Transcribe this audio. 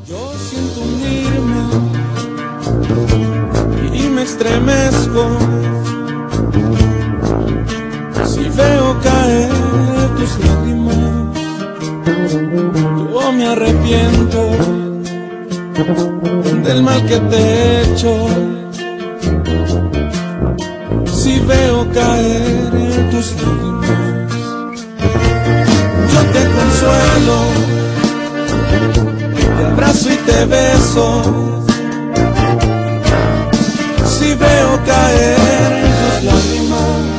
Yo siento hundirme y me estremezco si veo caer tus lágrimas. Yo me arrepiento del mal que te he hecho. Si veo caer tus lágrimas, yo te consuelo, te abrazo y te beso. Si veo caer tus lágrimas,